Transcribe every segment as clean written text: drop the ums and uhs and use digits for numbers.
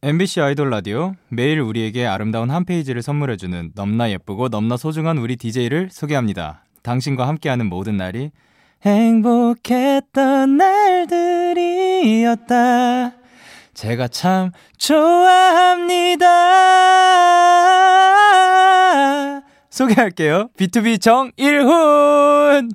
MBC 아이돌 라디오, 매일 우리에게 아름다운 한 페이지를 선물해주는 넘나 예쁘고 넘나 소중한 우리 DJ를 소개합니다. 당신과 함께하는 모든 날이 행복했던 날들이었다. 제가 참 좋아합니다. 소개할게요. B2B 정일훈.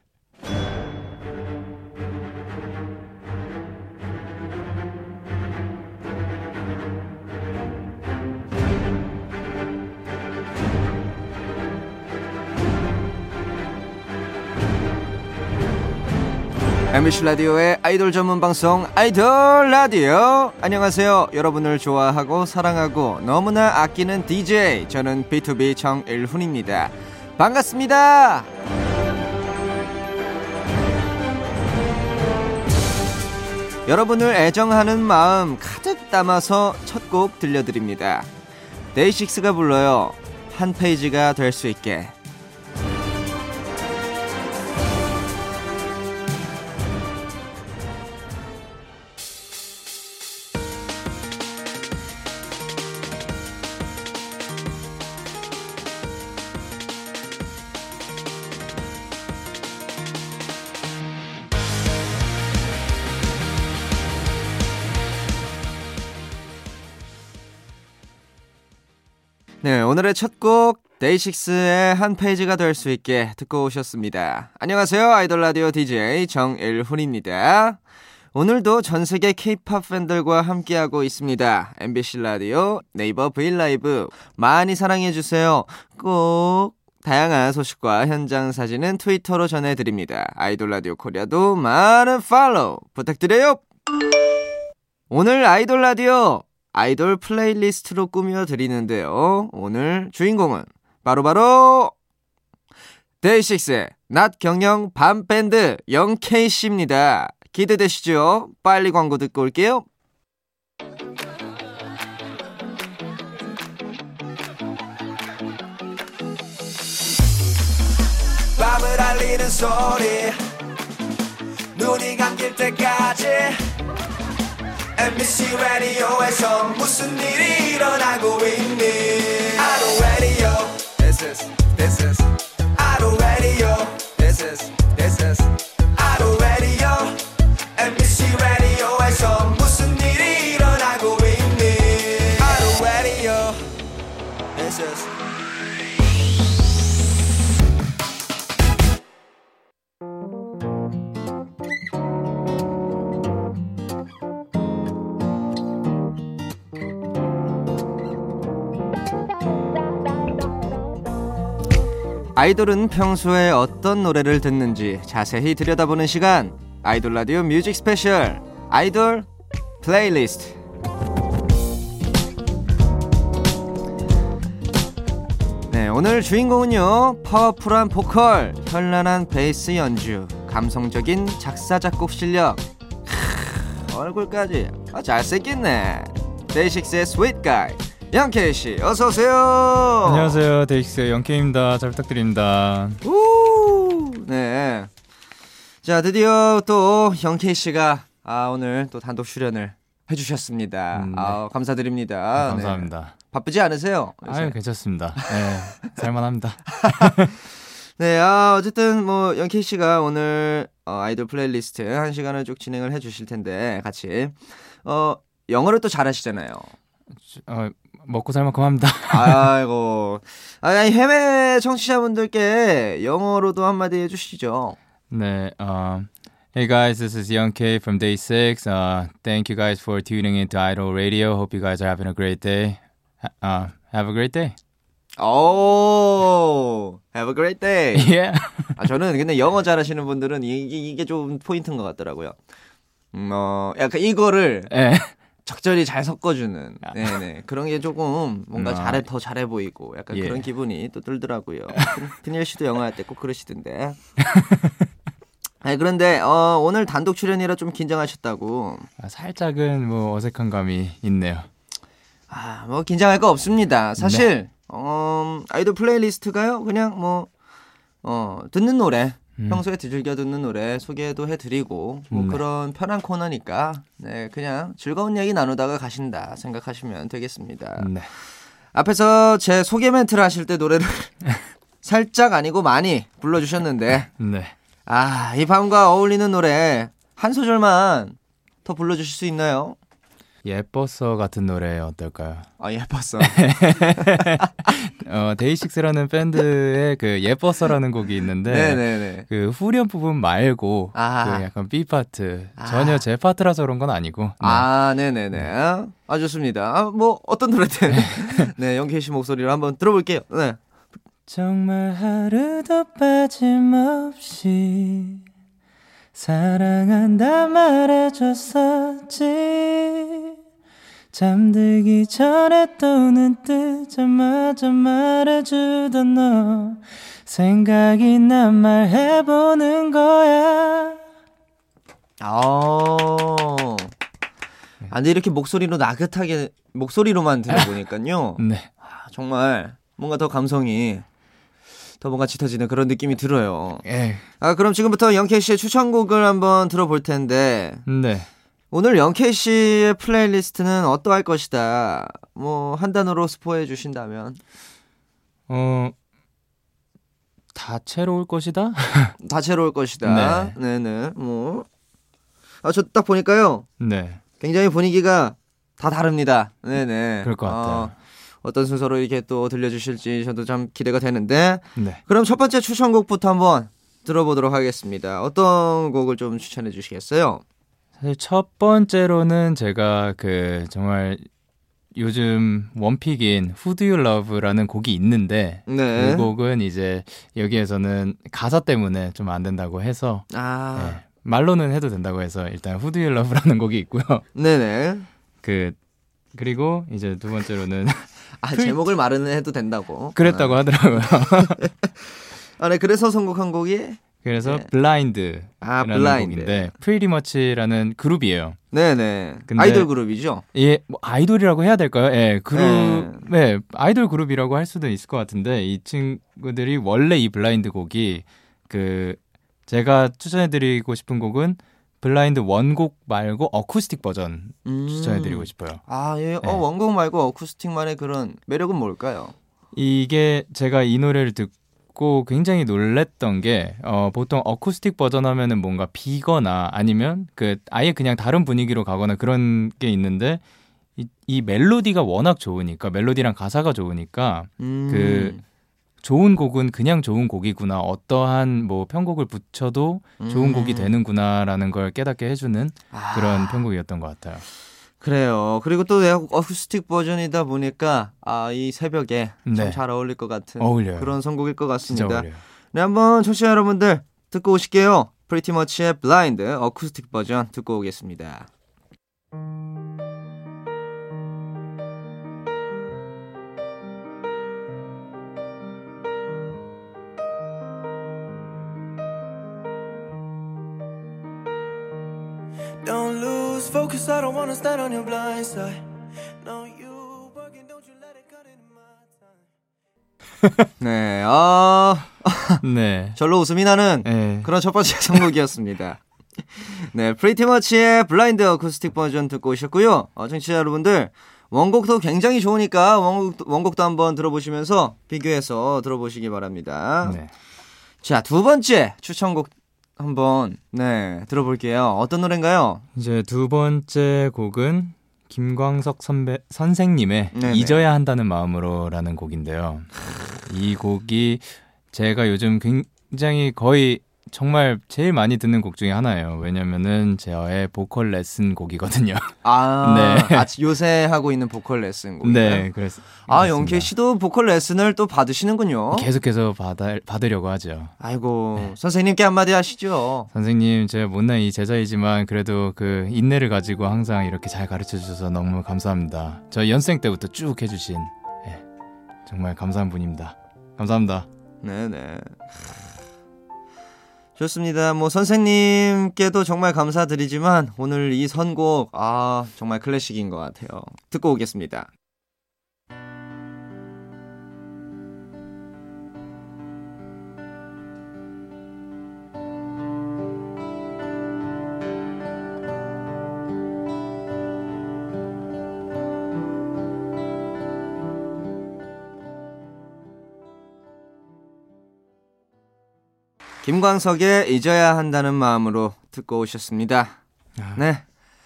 MBC 라디오의 아이돌 전문 방송 아이돌 라디오. 안녕하세요. 여러분을 좋아하고 사랑하고 너무나 아끼는 DJ, 저는 B2B 정일훈입니다. 반갑습니다. 여러분을 애정하는 마음 가득 담아서 첫 곡 들려드립니다. 데이식스가 불러요. 한 페이지가 될 수 있게. 네, 오늘의 첫 곡 데이식스의 한 페이지가 될 수 있게 듣고 오셨습니다. 안녕하세요. 아이돌 라디오 DJ 정일훈입니다. 오늘도 전세계 K-POP 팬들과 함께하고 있습니다. MBC 라디오, 네이버 브이라이브 많이 사랑해주세요. 꼭 다양한 소식과 현장 사진은 트위터로 전해드립니다. 아이돌 라디오 코리아도 많은 팔로우 부탁드려요. 오늘 아이돌 라디오 아이돌 플레이리스트로 꾸며드리는데요. 오늘 주인공은 바로 데이식스의 낮 경영 밤밴드 영케이씨입니다. 기대되시죠? 빨리 광고 듣고 올게요. 밤을 알리는 소리, 눈이 감길 때까지 MBC 라디오에서 무슨 일이 일어나고 있니? 아이돌 라디오, this is 아이돌 라디오, this is 아이돌 라디오, MBC 라디오에서 무슨 일이 일어나고 있니? 아이돌 라디오, this is. 아이돌은 평소에 어떤 노래를 듣는지 자세히 들여다보는 시간, 아이돌 라디오 뮤직 스페셜 아이돌 플레이리스트. 네, 오늘 주인공은요, 파워풀한 보컬, 현란한 베이스 연주, 감성적인 작사 작곡 실력, 얼굴까지 잘생겼네. 데이식스의 스윗 가이 영케이씨, 어서오세요. 안녕하세요. 데이식스의 영케이입니다. 잘 부탁드립니다. 네. 자, 드디어 또 영케이씨가 오늘 또 단독 출연을 해주셨습니다. 네. 감사드립니다. 감사합니다. 네. 바쁘지 않으세요? 아유, 괜찮습니다. 네, 살만합니다. 네, 어쨌든 뭐 영케이씨가 오늘 아이돌 플레이리스트 1시간을 쭉 진행을 해주실 텐데, 같이 영어를 또 잘하시잖아요. 먹고 살 만큼 합니다. 아이고. 아니, 해외 청취자분들께 영어로도 한마디 해주시죠. 네, Hey guys, this is Young K from Day 6. Thank you guys for tuning into Idol Radio. Hope you guys are having a great day. Have a great day. Oh, have a great day. Yeah. 저는 근데 영어 잘하시는 분들은 이게 좀 포인트인 것 같더라고요. 약간 이거를 적절히 잘 섞어주는, 네네, 그런 게 조금 뭔가 더 잘해 보이고 약간 그런 기분이 또 들더라고요. 푸니엘 씨도 영어 할 때 꼭 그러시던데. 네, 그런데 오늘 단독 출연이라 좀 긴장하셨다고. 살짝은 뭐 어색한 감이 있네요. 뭐 긴장할 거 없습니다. 사실 아이돌 플레이리스트가요, 그냥 뭐 듣는 노래, 평소에 즐겨 듣는 노래 소개도 해드리고 뭐 그런 편한 코너니까 네, 그냥 즐거운 얘기 나누다가 가신다 생각하시면 되겠습니다. 네. 앞에서 제 소개 멘트를 하실 때 노래를 살짝 아니고 많이 불러주셨는데 네. 이 밤과 어울리는 노래 한 소절만 더 불러주실 수 있나요? 예뻤어 같은 노래 어떨까요? 예뻤어. 데이식스라는 밴드의 그 예뻤어라는 곡이 있는데 네네네. 그 후렴 부분 말고 그 약간 B 파트 전혀 제 파트라서 그런 건 아니고. 네. 네네네. 좋습니다. 뭐 어떤 노래든 네, 영케이 씨 목소리로 한번 들어볼게요. 네. 정말 하루도 빠짐없이 사랑한다 말해줬었지. 잠들기 전에 또 눈 뜨자마자 말해주던 너 생각이 난 말해보는 거야. 근데 이렇게 목소리로 나긋하게 목소리로만 들어보니까요. 네. 정말 뭔가 더 감성이 더 뭔가 짙어지는 그런 느낌이 들어요. 예. 그럼 지금부터 영케이 씨의 추천곡을 한번 들어볼 텐데. 네. 오늘 영케이 씨의 플레이리스트는 어떠할 것이다. 뭐 한 단어로 스포해 주신다면. 다채로울 것이다? 다채로울 것이다. 네. 네네. 뭐. 저 딱 보니까요. 네. 굉장히 분위기가 다 다릅니다. 네네. 그럴 것 같아요. 어떤 순서로 이렇게 또 들려주실지 저도 참 기대가 되는데. 네. 그럼 첫 번째 추천곡부터 한번 들어보도록 하겠습니다. 어떤 곡을 좀 추천해 주시겠어요? 사실 첫 번째로는 제가 그 정말 요즘 원픽인 Who Do You Love라는 곡이 있는데 네. 그 곡은 이제 여기에서는 가사 때문에 좀 안 된다고 해서 네, 말로는 해도 된다고 해서 일단 Who Do You Love라는 곡이 있고요. 네네. 그리고 이제 두 번째로는 제목을 말은 해도 된다고 그랬다고 하더라고요. 네, 그래서 선곡한 곡이 그래서 블라인드라는 곡인데 Pretty Much라는 그룹이에요. 네네. 아이돌 그룹이죠? 예, 뭐 아이돌이라고 해야 될까요? 예, 네, 아이돌 그룹이라고 할 수도 있을 것 같은데 이 친구들이 원래 이 블라인드 곡이 제가 추천해드리고 싶은 곡은 블라인드 원곡 말고 어쿠스틱 버전 추천해드리고 싶어요. 예. 네. 원곡 말고 어쿠스틱만의 그런 매력은 뭘까요? 이게 제가 이 노래를 듣고 굉장히 놀랬던 게 보통 어쿠스틱 버전 하면은 뭔가 비거나 아니면 아예 그냥 다른 분위기로 가거나 그런 게 있는데 이 멜로디가 워낙 좋으니까 멜로디랑 가사가 좋으니까 좋은 곡은 그냥 좋은 곡이구나. 어떠한 뭐 편곡을 붙여도 좋은 곡이 되는구나라는 걸 깨닫게 해주는 그런 편곡이었던 것 같아요. 그래요. 그리고 또 어쿠스틱 버전이다 보니까 이 새벽에 참 잘 어울릴 것 같은 어울려요. 그런 선곡일 것 같습니다. 진짜 어울려요. 네, 한번 청취자 여러분들 듣고 오실게요. Pretty Much의 Blind 어쿠스틱 버전 듣고 오겠습니다. Don't lose focus, I don't wanna stand on your blind side. No, you working, don't you let it cut into my time. 네, 네. 절로 웃음이 나는 그런 첫 번째 선곡이었습니다. 네, Pretty Much의 블라인드 어쿠스틱 버전 듣고 오셨고요. 청취자 여러분들 원곡도 굉장히 좋으니까 원곡도 한번 들어보시면서 비교해서 들어보시기 바랍니다. 네. 자, 두 번째 추천곡 한번 들어볼게요. 어떤 노래인가요? 이제 두 번째 곡은 김광석 선생님의 잊어야 한다는 마음으로라는 곡인데요. 이 곡이 제가 요즘 굉장히 거의 정말 제일 많이 듣는 곡 중에 하나예요. 왜냐면은 저의 보컬 레슨 곡이거든요. 요새 하고 있는 보컬 레슨 곡인가요? 네, 그래서 영케이 씨도 보컬 레슨을 또 받으시는군요. 계속해서 받으려고 하죠. 아이고, 선생님께 한마디 하시죠. 선생님, 제가 못난 이 제자이지만 그래도 그 인내를 가지고 항상 이렇게 잘 가르쳐 주셔서 너무 감사합니다. 저 연생 때부터 쭉 해주신 정말 감사한 분입니다. 감사합니다. 네네. 좋습니다. 뭐 선생님께도 정말 감사드리지만 오늘 이 선곡 정말 클래식인 것 같아요. 듣고 오겠습니다. 김광석의 잊어야 한다는 마음으로 듣고 오셨습니다. 네.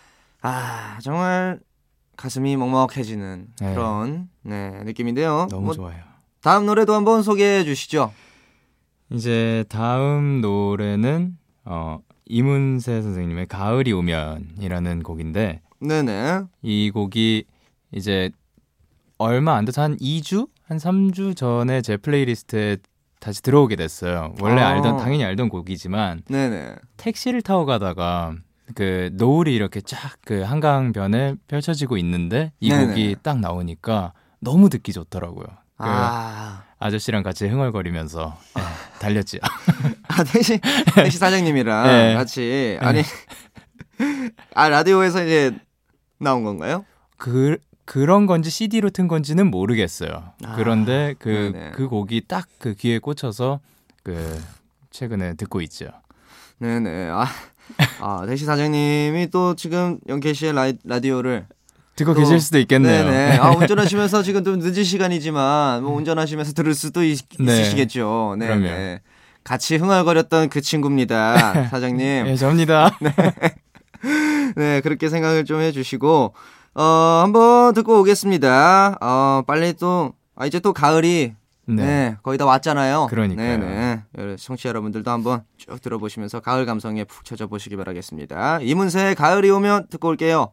정말 가슴이 먹먹해지는 그런 느낌인데요. 너무 좋아요. 다음 노래도 한번 소개해 주시죠. 이제 다음 노래는 이문세 선생님의 가을이 오면이라는 곡인데 네네. 이 곡이 이제 얼마 안 돼서 한 2주? 한 3주 전에 제 플레이리스트에 다시 들어오게 됐어요. 원래 당연히 알던 곡이지만 네네. 택시를 타고 가다가 그 노을이 이렇게 쫙 그 한강변에 펼쳐지고 있는데 이 네네. 곡이 딱 나오니까 너무 듣기 좋더라고요. 아저씨랑 같이 흥얼거리면서 달렸지요. 택시 사장님이랑 같이 아니 라디오에서 이제 나온 건가요? 그런 건지 CD로 튼 건지는 모르겠어요. 그런데 그 곡이 딱 그 귀에 꽂혀서 최근에 듣고 있죠. 네네. 택시 사장님이 또 지금 영케이 씨의 라디오를 듣고 계실 수도 있겠네요. 네네. 운전하시면서 지금 좀 늦은 시간이지만 뭐 운전하시면서 들을 수도 있으시겠죠. 네. 그럼요. 같이 흥얼거렸던 그 친구입니다, 사장님. 네, 저입니다. 네, 그렇게 생각을 좀 해주시고 한번 듣고 오겠습니다. 빨리 또 이제 또 가을이 거의 다 왔잖아요. 그러니까요. 네네. 청취자 여러분들도 한번 쭉 들어보시면서 가을 감성에 푹 젖어 보시기 바라겠습니다. 이문세의 가을이 오면 듣고 올게요.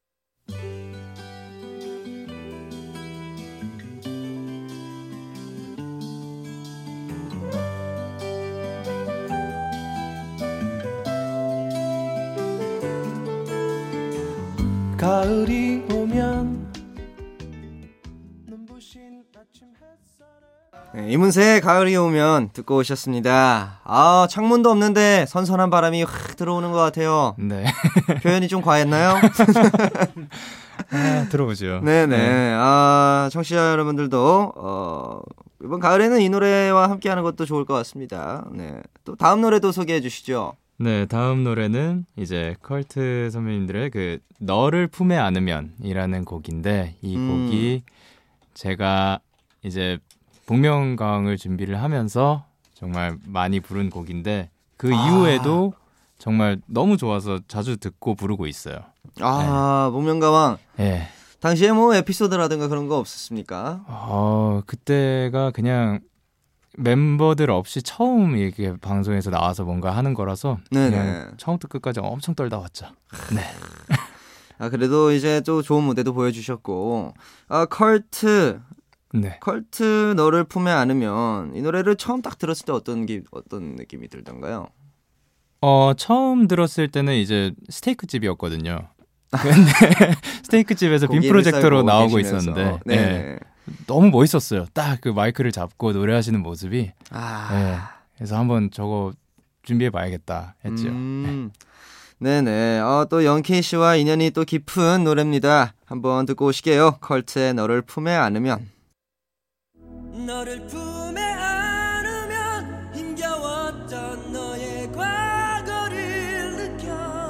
가을이 오면 눈부신 아침 햇살에 이문세의 가을이 오면 듣고 오셨습니다. 창문도 없는데 선선한 바람이 확 들어오는 것 같아요. 네. 표현이 좀 과했나요? 들어보죠. 네네. 청취자 여러분들도 이번 가을에는 이 노래와 함께하는 것도 좋을 것 같습니다. 네. 또 다음 노래도 소개해 주시죠. 네, 다음 노래는 이제 컬트 선배님들의 그 너를 품에 안으면이라는 곡인데 이 곡이 제가 이제 복면가왕을 준비를 하면서 정말 많이 부른 곡인데 그 이후에도 정말 너무 좋아서 자주 듣고 부르고 있어요. 복면가왕. 네. 당시에 뭐 에피소드라든가 그런 거 없었습니까? 그때가 그냥 멤버들 없이 처음 이렇게 방송에서 나와서 뭔가 하는 거라서 그냥 처음부터 끝까지 엄청 떨다 왔죠. 네. 그래도 이제 또 좋은 무대도 보여주셨고 컬트 너를 품에 안으면 이 노래를 처음 딱 들었을 때 어떤 느낌이 들던가요? 처음 들었을 때는 이제 스테이크 집이었거든요. 근데 스테이크 집에서 빔 프로젝터로 나오고 있었는데 네. 너무 멋있었어요. 딱 그 마이크를 잡고 노래하시는 모습이. 네. 그래서 한번 저거 준비해봐야겠다 했죠. 네네. 또 영케이 씨와 인연이 또 깊은 노래입니다. 한번 듣고 오실게요. 컬트의 너를 품에 안으면. 너를 품에 안으면 힘겨웠던 너의 과거를 느껴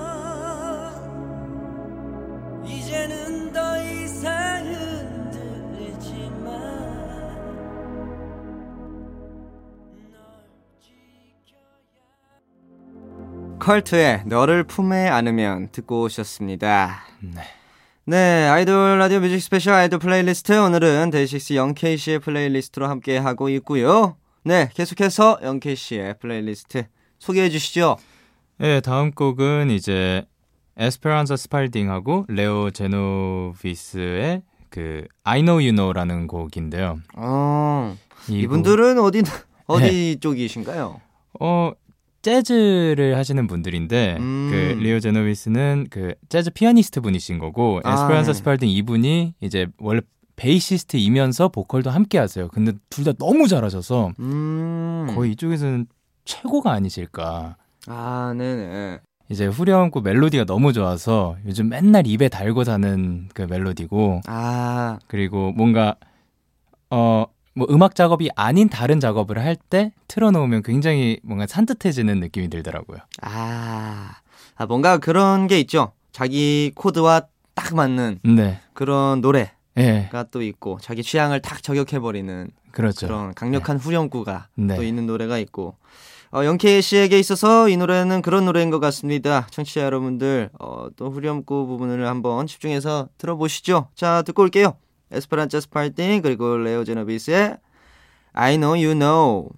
이제는 더 이상 흔들리지만 널 지켜야 컬트의 너를 품에 안으면 듣고 오셨습니다. 네, 아이돌 라디오 뮤직 스페셜 아이돌 플레이리스트 오늘은 데이식스 영케이 씨의 플레이리스트로 함께 하고 있고요. 네, 계속해서 영케이 씨의 플레이리스트 소개해 주시죠. 네, 다음 곡은 이제 에스페란자 스팔딩하고 레오 제노비스의 그 I Know You Know라는 곡인데요. 이분들은 어디 쪽이신가요? 재즈를 하시는 분들인데 그 리오 제노비스는 그 재즈 피아니스트 분이신 거고 에스페란자 스팔딩 이분이 이제 원래 베이시스트이면서 보컬도 함께 하세요. 근데 둘 다 너무 잘하셔서 거의 이쪽에서는 최고가 아니실까. 네네. 이제 후렴구 멜로디가 너무 좋아서 요즘 맨날 입에 달고 사는 그 멜로디고 그리고 뭔가 뭐 음악 작업이 아닌 다른 작업을 할 때 틀어놓으면 굉장히 뭔가 산뜻해지는 느낌이 들더라고요. 뭔가 그런 게 있죠. 자기 코드와 딱 맞는 그런 노래가 또 있고 자기 취향을 딱 저격해버리는 그렇죠. 그런 강력한 후렴구가 또 있는 노래가 있고 영케이 씨에게 있어서 이 노래는 그런 노래인 것 같습니다. 청취자 여러분들 또 후렴구 부분을 한번 집중해서 들어보시죠. 자, 듣고 올게요. 에스페란자 스파르팅 그리고 레오 제노비스의 I know you know.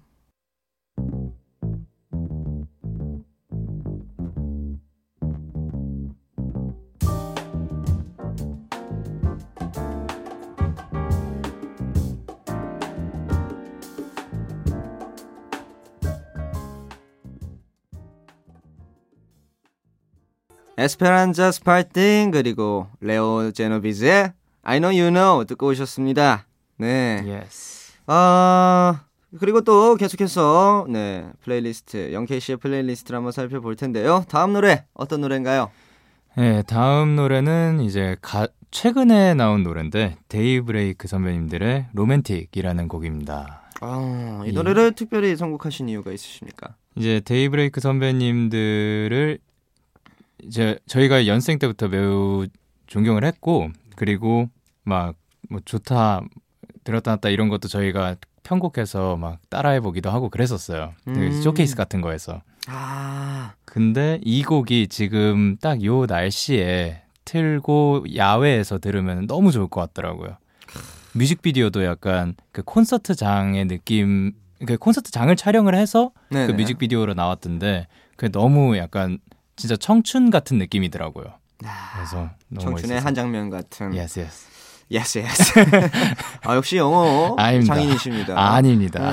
에스페란자 스파르팅 그리고 레오 제노비즈의 I know you know 듣고 오셨습니다. 네. Yes. 그리고 또 계속해서 네 플레이리스트 영케이 씨의 플레이리스트를 한번 살펴볼 텐데요. 다음 노래 어떤 노래인가요? 네, 다음 노래는 이제 최근에 나온 노래인데 데이브레이크 선배님들의 로맨틱이라는 곡입니다. 이 노래를 특별히 선곡하신 이유가 있으십니까? 이제 데이브레이크 선배님들을 이제 저희가 연생 때부터 매우 존경을 했고 그리고 막 뭐 좋다 들었다 놨다 이런 것도 저희가 편곡해서 막 따라해보기도 하고 그랬었어요. 쇼케이스 같은 거에서. 근데 이 곡이 지금 딱 요 날씨에 틀고 야외에서 들으면 너무 좋을 것 같더라고요. 뮤직비디오도 약간 그 콘서트장의 느낌, 그 콘서트장을 촬영을 해서 네네. 그 뮤직비디오로 나왔던데 그게 너무 약간 진짜 청춘 같은 느낌이더라고요. 그래서 너무 청춘의 멋있었어요. 한 장면 같은. Yes, yes. Yes, yes. 역시 영어 아닙니다. 장인이십니다. 아닙니다.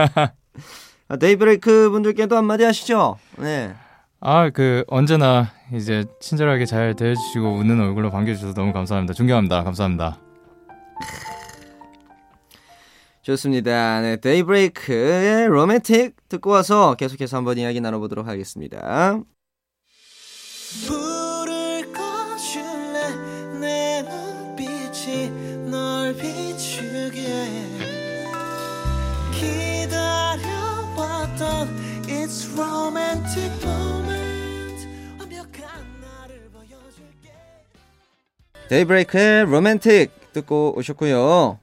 데이브레이크 분들께도 한마디 하시죠. 네. 언제나 이제 친절하게 잘 대해주시고 웃는 얼굴로 반겨주셔서 너무 감사합니다. 존경합니다. 감사합니다. 좋습니다. 네, 데이브레이크의 로맨틱 듣고 와서 계속해서 한번 이야기 나눠보도록 하겠습니다. 불을 꺼줄래 내 눈빛이 널 비추게 기다려왔던 It's romantic moment 완벽한 나를 보여줄게. 데이브레이크의 로맨틱 듣고 오셨고요.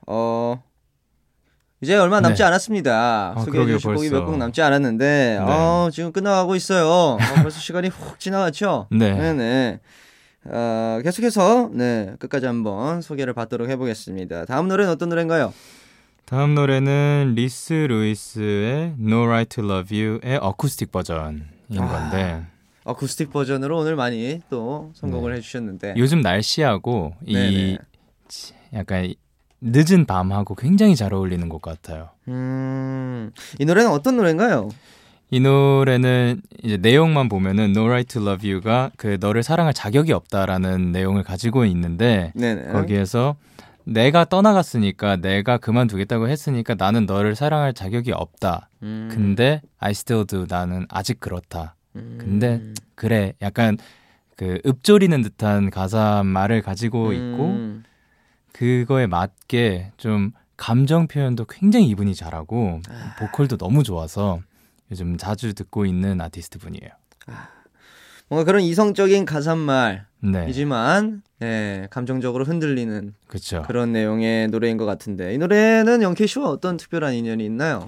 이제 얼마 남지 않았습니다. 소개해 주실 곡이 몇 곡 남지 않았는데 네. 지금 끝나가고 있어요. 벌써 시간이 훅 지나갔죠? 네. 네네. 계속해서 네 끝까지 한번 소개를 받도록 해보겠습니다. 다음 노래는 어떤 노래인가요? 다음 노래는 리스 루이스의 No Right to Love You의 어쿠스틱 버전인 건데 어쿠스틱 버전으로 오늘 많이 또 선곡을 해주셨는데 요즘 날씨하고 이 약간 늦은 밤하고 굉장히 잘 어울리는 것 같아요. 이 노래는 어떤 노래인가요? 이 노래는 이제 내용만 보면은 No Right to Love You가 그 너를 사랑할 자격이 없다라는 내용을 가지고 있는데 네네. 거기에서 내가 떠나갔으니까 내가 그만두겠다고 했으니까 나는 너를 사랑할 자격이 없다. 근데 I still do 나는 아직 그렇다. 근데 그래 약간 그 읊조리는 듯한 가사 말을 가지고 있고 그거에 맞게 좀 감정 표현도 굉장히 이분이 잘하고 보컬도 너무 좋아서 요즘 자주 듣고 있는 아티스트 분이에요. 뭔가 그런 이성적인 가사말이지만 네, 감정적으로 흔들리는 그쵸. 그런 내용의 노래인 것 같은데 이 노래는 영케이 씨와 어떤 특별한 인연이 있나요?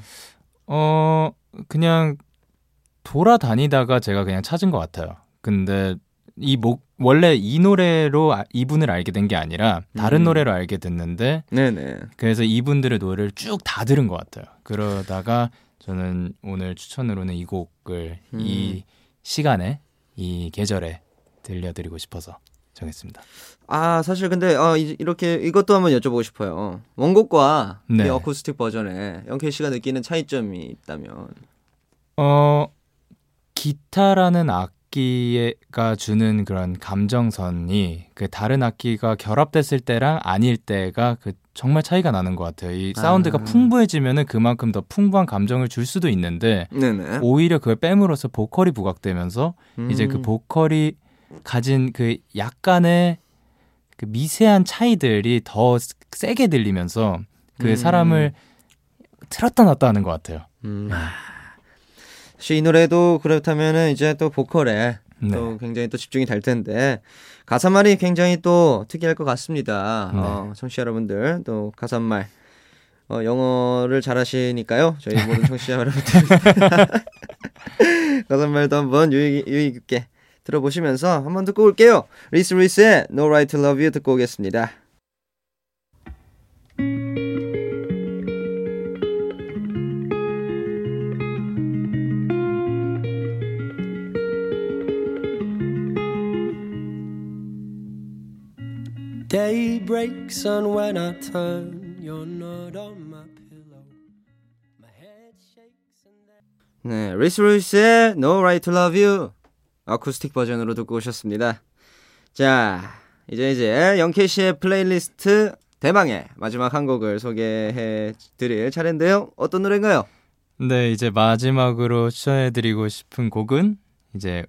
그냥 돌아다니다가 제가 그냥 찾은 것 같아요. 근데 원래 이 노래로 이분을 알게 된 게 아니라 다른 노래로 알게 됐는데 네네. 그래서 이분들의 노래를 쭉 다 들은 것 같아요. 그러다가 저는 오늘 추천으로는 이 곡을 이 시간에 이 계절에 들려드리고 싶어서 정했습니다. 사실 근데 이렇게 이것도 한번 여쭤보고 싶어요. 원곡과 이 어쿠스틱 버전에 영케이 씨가 느끼는 차이점이 있다면 기타라는 악기가 주는 그런 감정선이 그 다른 악기가 결합됐을 때랑 아닐 때가 그 정말 차이가 나는 것 같아요. 이 사운드가 풍부해지면은 그만큼 더 풍부한 감정을 줄 수도 있는데 네네. 오히려 그걸 빼므로써 보컬이 부각되면서 이제 그 보컬이 가진 그 약간의 그 미세한 차이들이 더 세게 들리면서 그 사람을 틀었다 놨다 하는 것 같아요. 이 노래도 그렇다면은 이제 또 보컬에 또 굉장히 또 집중이 될 텐데 가사말이 굉장히 또 특이할 것 같습니다. 청취자 여러분들 또 가사말 영어를 잘하시니까요. 저희 모든 청취자 여러분들 가사말도 한번 유익 있게 들어보시면서 한번 듣고 올게요. 리스 리스의 No Right to Love You 듣고 오겠습니다. Day breaks and when I turn, you're not on my pillow. My head shakes and 네, then... 리스 리스의 No Right to Love You 어쿠스틱 버전으로 듣고 오셨습니다. 자, 이제 영케이씨의 플레이리스트 대망의 마지막 한 곡을 소개해 드릴 차례인데요. 어떤 노래인가요? 네, 이제 마지막으로 추천해드리고 싶은 곡은 이제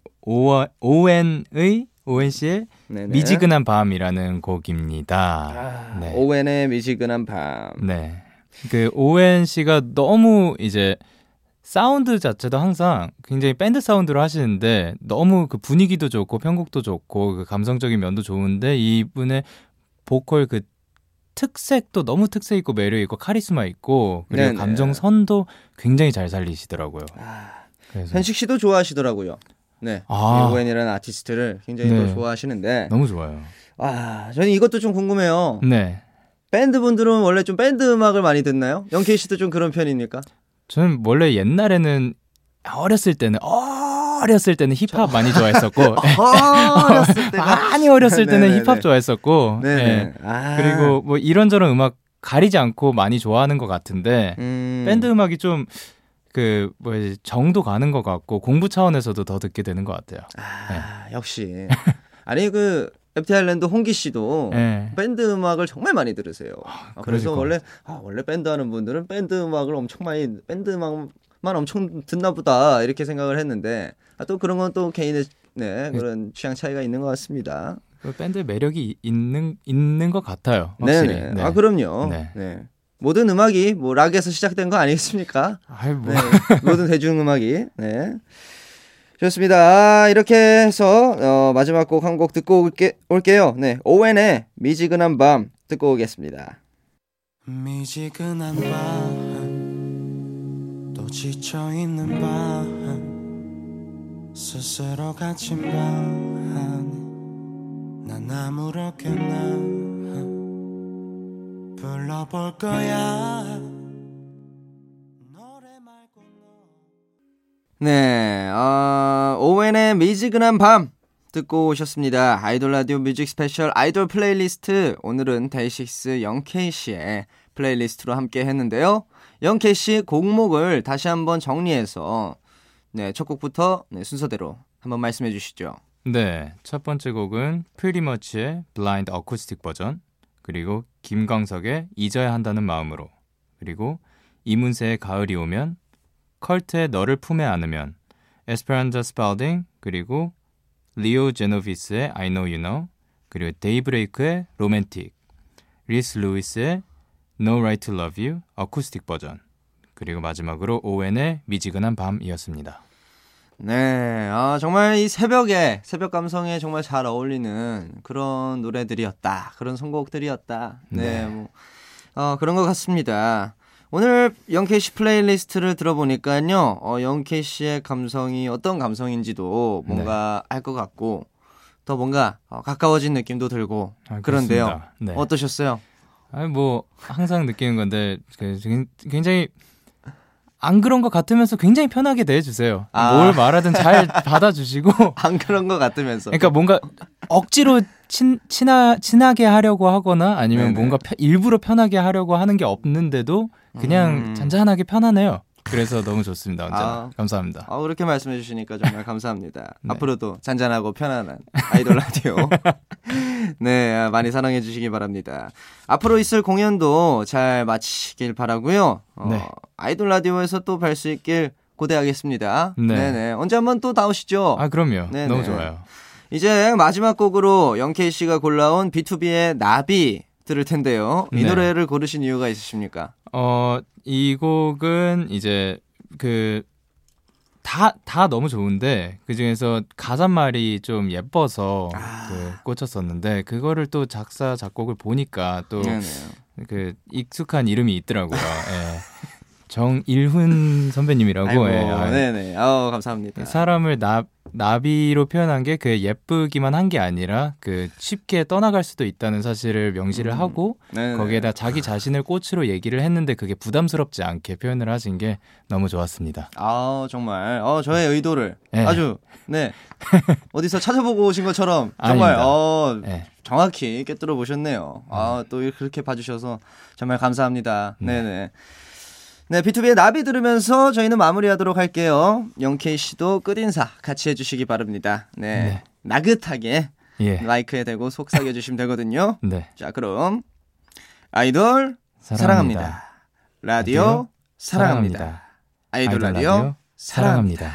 ONC의 네네. 미지근한 밤이라는 곡입니다. 네. 오웬의 미지근한 밤. 네. 그 ON 씨가 너무 이제 사운드 자체도 항상 굉장히 밴드 사운드로 하시는데 너무 그 분위기도 좋고 편곡도 좋고 그 감성적인 면도 좋은데 이분의 보컬 그 특색도 너무 특색 있고 매력 있고 카리스마 있고 그리고 네네. 감정선도 굉장히 잘 살리시더라고요. 그래서 현식 씨도 좋아하시더라고요. 네. 오웬이라는 아티스트를 굉장히 네. 또 좋아하시는데. 너무 좋아요. 저는 이것도 좀 궁금해요. 네. 밴드 분들은 원래 좀 밴드 음악을 많이 듣나요? 영케이 씨도 좀 그런 편입니까? 저는 원래 옛날에는 어렸을 때는 힙합 많이 좋아했었고 어렸을 때가 많이 어렸을 때는 네네네. 힙합 좋아했었고 네네. 네. 그리고 뭐 이런저런 음악 가리지 않고 많이 좋아하는 것 같은데 밴드 음악이 좀 그 뭐지 정도 가는 것 같고 공부 차원에서도 더 듣게 되는 것 같아요. 역시 아니 그 FT 아일랜드 홍기 씨도 네. 밴드 음악을 정말 많이 들으세요. 그래서 그러실 원래 밴드 하는 분들은 밴드 음악을 밴드 음악만 엄청 듣나 보다 이렇게 생각을 했는데 또 그런 건 또 개인의 그런 취향 차이가 있는 것 같습니다. 밴드의 매력이 있는 것 같아요. 확실히. 네네. 네. 그럼요. 네. 네. 모든 음악이 뭐 락에서 시작된 거 아니겠습니까? 뭐. 네. 모든 대중음악이. 네. 좋습니다. 이렇게 해서 마지막 곡 한 곡 듣고 올게요. 네, 오웬의 미지근한 밤 듣고 오겠습니다. 미지근한 밤, 또 지쳐있는 밤, 스스로 갇힌 밤, 난 아무렇게나 불러볼 거야. 네, 오웬의 미지근한 밤 듣고 오셨습니다. 아이돌 라디오 뮤직 스페셜 아이돌 플레이리스트. 오늘은 데이식스 영케이씨의 플레이리스트로 함께 했는데요. 영케이씨 곡목을 다시 한번 정리해서 첫 곡부터 순서대로 한번 말씀해 주시죠. 네, 첫 번째 곡은 Pretty Much의 Blind 어쿠스틱 버전, 그리고 김광석의 잊어야 한다는 마음으로, 그리고 이문세의 가을이 오면, 컬트의 너를 품에 안으면, 에스페란자 스팔딩, 그리고 리오 제노비스의 I Know You Know, 그리고 데이브레이크의 로맨틱, 리스 루이스의 No Right to Love You 어쿠스틱 버전, 그리고 마지막으로 오웬의 미지근한 밤이었습니다. 네, 정말 이 새벽 감성에 정말 잘 어울리는 그런 노래들이었다. 그런 선곡들이었다. 네, 그런 것 같습니다. 오늘 영케이씨 플레이리스트를 들어보니까요, 영케이씨의 감성이 어떤 감성인지도 뭔가 알 것 같고, 더 뭔가 가까워진 느낌도 들고, 그런데요. 네. 어떠셨어요? 항상 느끼는 건데, 굉장히, 안 그런 것 같으면서 굉장히 편하게 대해주세요. 뭘 말하든 잘 받아주시고. 안 그런 것 같으면서. 그러니까 뭔가 억지로 친하게 하려고 하거나 아니면 네네. 뭔가 일부러 편하게 하려고 하는 게 없는데도 그냥 잔잔하게 편하네요. 그래서 너무 좋습니다. 언제나. 감사합니다. 그렇게 말씀해 주시니까 정말 감사합니다. 네. 앞으로도 잔잔하고 편안한 아이돌 라디오 네, 많이 사랑해 주시기 바랍니다. 앞으로 있을 공연도 잘 마치길 바라고요. 네. 아이돌 라디오에서 또 뵐 수 있길 고대하겠습니다. 네. 네네. 언제 한번 또 나오시죠? 그럼요. 네네. 너무 좋아요. 이제 마지막 곡으로 영케이 씨가 골라온 B2B의 나비 들을 텐데요. 이 네. 노래를 고르신 이유가 있으십니까? 이 곡은 이제 다 너무 좋은데 그 중에서 가사말이 좀 예뻐서 꽂혔었는데 그거를 또 작곡을 보니까 또 그 익숙한 이름이 있더라고요. 예. 정일훈 선배님이라고. 아이고, 예, 네네. 감사합니다. 사람을 나비로 표현한 게 그 예쁘기만 한 게 아니라 그 쉽게 떠나갈 수도 있다는 사실을 명시를 하고 네네. 거기에다 자기 자신을 꽃으로 얘기를 했는데 그게 부담스럽지 않게 표현을 하신 게 너무 좋았습니다. 정말 저의 의도를 네. 아주 어디서 찾아보고 오신 것처럼 정말 네. 정확히 꿰뚫어 보셨네요. 또 그렇게 봐주셔서 정말 감사합니다. 네네. 네, B2B의 나비 들으면서 저희는 마무리하도록 할게요. 영케이 씨도 끝인사 같이 해주시기 바랍니다. 네. 나긋하게 마이크에 대고 속삭여주시면 되거든요. 네. 자, 그럼 아이돌 사랑합니다. 라디오 사랑합니다. 아이돌 라디오 사랑합니다.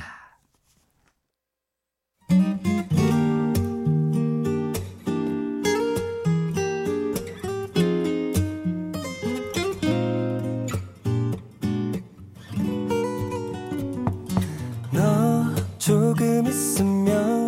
너 조금 있으면